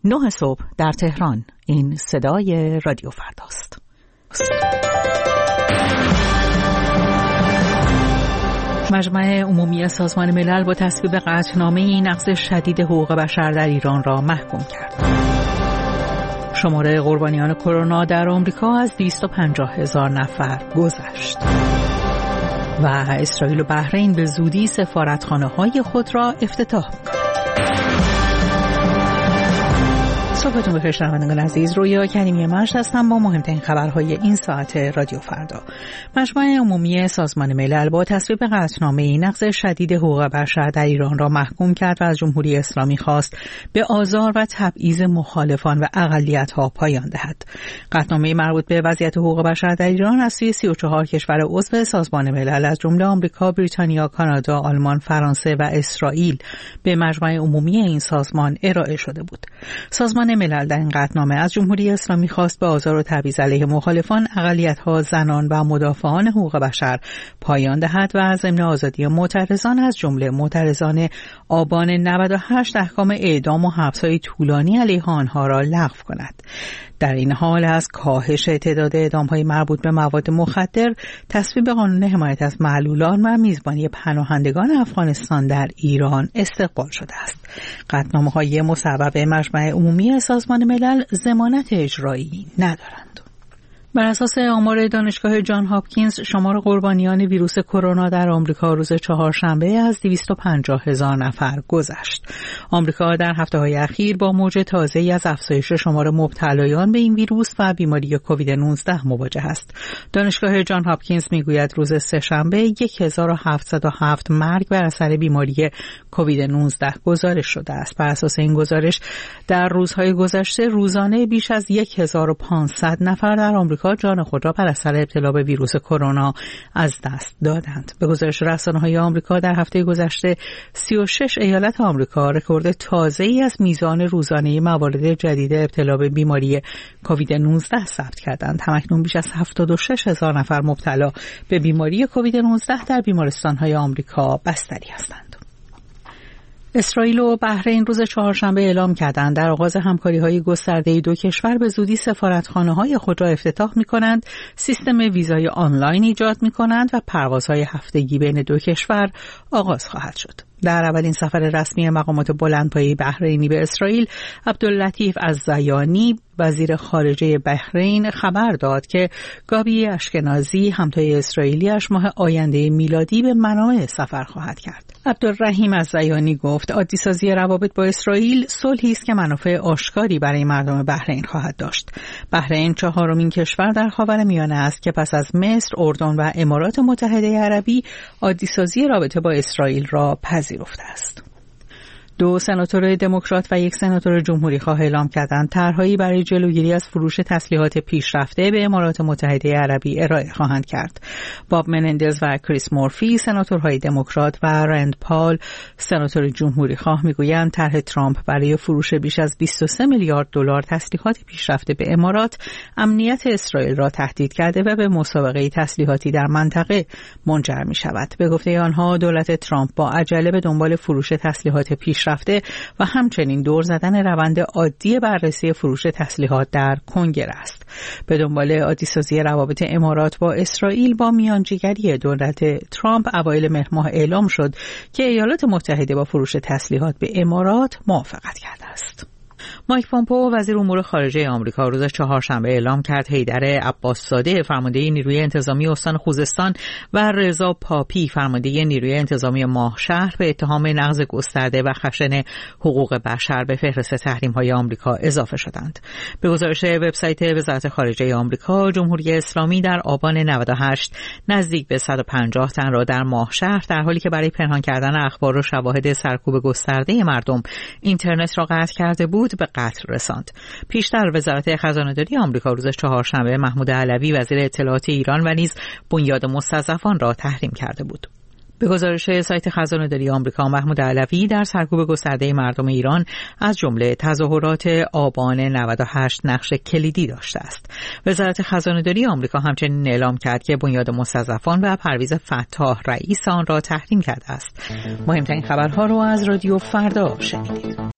9 صبح در تهران. این صدای رادیو فرداست. مجمع عمومی سازمان ملل با تصویب قطعنامه نقض شدید حقوق بشر در ایران را محکوم کرد. شماره قربانیان کرونا در آمریکا از 250,000 نفر گذشت. و اسرائیل و بحرین به زودی سفارتخانه‌های خود را افتتاح می‌کنند. صبحتون بخیر شنوندگان عزیز، رویا کریمی مشت هستم با مهمترین خبرهای این ساعت رادیو فردا. مجمع عمومی سازمان ملل با تصویب قطعنامه نقض شدید حقوق بشر در ایران را محکوم کرد و از جمهوری اسلامی خواست به آزار و تبعیض مخالفان و اقلیت‌ها پایان دهد. قطعنامه مربوط به وضعیت حقوق بشر در ایران از سوی 34 کشور عضو سازمان ملل از جمله آمریکا، بریتانیا، کانادا، آلمان، فرانسه و اسرائیل به مجمع عمومی این سازمان ارائه شده بود. سازمان ملل در این قطعنامه از جمهوری اسلامی خواست به آزار و تبعیض علیه مخالفان، اقلیت‌ها، زنان و مدافعان حقوق بشر پایان دهد و ضمن آزادی معترضان از جمله معترضان آبان 98 احکام اعدام و حبس‌های طولانی علیه آنها را لغو کند. در این حال از کاهش تعداد اعدام‌های مربوط به مواد مخدر، تصویب قانون حمایت از معلولان و میزبانی پناهندگان افغانستان در ایران استقبال شده است. قطعنامه‌های مصوب مجمع عمومی سازمان ملل ضمانت اجرایی ندارند. بر اساس آمار دانشگاه جان هاپکینز، شمار قربانیان ویروس کرونا در آمریکا روز چهارشنبه از 250,000 نفر گذشت. آمریکا در هفته‌های اخیر با موج تازه‌ای از افزایش شمار مبتلایان به این ویروس و بیماری کووید 19 مواجه است. دانشگاه جان هاپکینز میگوید روز سه‌شنبه 1707 مرگ بر اثر بیماری کووید 19 گزارش شده است. بر اساس این گزارش در روزهای گذشته روزانه بیش از 1500 نفر در آمریکا جان خود را بر اثر ابتلا به ویروس کرونا از دست دادند. به گزارش رسانه‌های آمریکا در هفته گذشته 36 ایالت آمریکا رکورد تازه‌ای از میزان روزانه موارد جدید ابتلا به بیماری کووید 19 ثبت کردند. همکنون بیش از 76,000 نفر مبتلا به بیماری کووید 19 در بیمارستان‌های آمریکا بستری هستند. اسرائیل و بحرین روز چهارشنبه اعلام کردند در آغاز همکاری‌های گسترده دو کشور به زودی سفارتخانه‌های خود را افتتاح می‌کنند، سیستم ویزای آنلاین ایجاد می‌کنند و پروازهای هفتگی بین دو کشور آغاز خواهد شد. در اولین سفر رسمی مقامات بلندپایه بحرینی به اسرائیل، عبداللطیف الزیانی وزیر خارجه بحرین خبر داد که گابی اشکنازی همتای اسرائیلی‌اش ماه آینده میلادی به منامه سفر خواهد کرد. عبدالرحیم الزیانی گفت عادی‌سازی روابط با اسرائیل صلحی است که منافع آشکاری برای مردم بحرین خواهد داشت. بحرین چهارمین کشور در خاورمیانه است که پس از مصر، اردن و امارات متحده عربی عادی‌سازی رابطه با اسرائیل را پذیرفته است. 2 سناتور دموکرات و 1 سناتور جمهوری خواه اعلام کردند طرحهایی برای جلوگیری از فروش تسلیحات پیشرفته به امارات متحده عربی ارائه خواهند کرد. باب منندز و کریس مورفی سناتورهای دموکرات و رند پال سناتور جمهوری خواه میگویند طرح ترامپ برای فروش بیش از 23 میلیارد دلار تسلیحات پیشرفته به امارات امنیت اسرائیل را تهدید کرده و به مسابقه تسلیحاتی در منطقه منجر می شود. به گفته آنها دولت ترامپ با عجله به دنبال فروش تسلیحات پیشرفته و همچنین دور زدن روند عادی بررسی فروش تسلیحات در کنگره است. به دنبال عادی‌سازی روابط امارات با اسرائیل با میانجیگری دولت ترامپ اوایل مهر ماه اعلام شد که ایالات متحده با فروش تسلیحات به امارات موافقت کرده است. مایک پومپئو وزیر امور خارجه آمریکا روز چهارشنبه اعلام کرد حیدر عباس‌زاده فرمانده نیروی انتظامی استان خوزستان و رضا پاپی فرمانده نیروی انتظامی ماهشهر به اتهام نقض گسترده و خشن حقوق بشر به فهرست تحریم‌های آمریکا اضافه شدند. به گزارش وبسایت وزارت خارجه آمریکا، جمهوری اسلامی در آبان 98 نزدیک به 150 تن را در ماهشهر در حالی که برای پنهان کردن اخبار و شواهد سرکوب گسترده مردم اینترنت را قطع کرده بود به قتل رساند. پیشتر وزارت خزانه‌داری آمریکا روز چهارشنبه محمود علوی وزیر اطلاعات ایران و نیز بنیاد مستضعفان را تحریم کرده بود. به گزارش سایت خزانه‌داری آمریکا، محمود علوی در سرکوب گسترده مردم ایران از جمله تظاهرات آبان 98 نقش کلیدی داشته است. وزارت خزانه‌داری آمریکا همچنین اعلام کرد که بنیاد مستضعفان و پرویز فتاح رئیس آن را تحریم کرده است. مهمترین خبرها را از رادیو فردا شنیدید.